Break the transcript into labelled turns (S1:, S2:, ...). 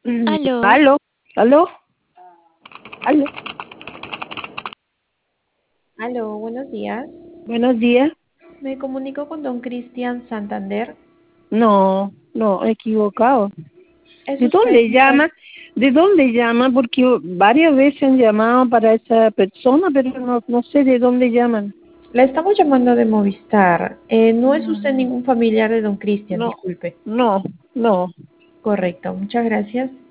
S1: Aló,
S2: Aló, aló, aló.
S1: aló, buenos días.
S2: Buenos días.
S1: Me comunico con don Cristian Santander.
S2: No, no, equivocado.
S1: ¿Es
S2: ¿De
S1: usted,
S2: dónde llama? ¿De dónde llama? Porque varias veces han llamado para esa persona, pero no sé de dónde llaman.
S1: Le estamos llamando de Movistar. No es usted
S2: Mm,
S1: ningún familiar de don Cristian,
S2: No,
S1: disculpe.
S2: no, no.
S1: Correcto, muchas gracias.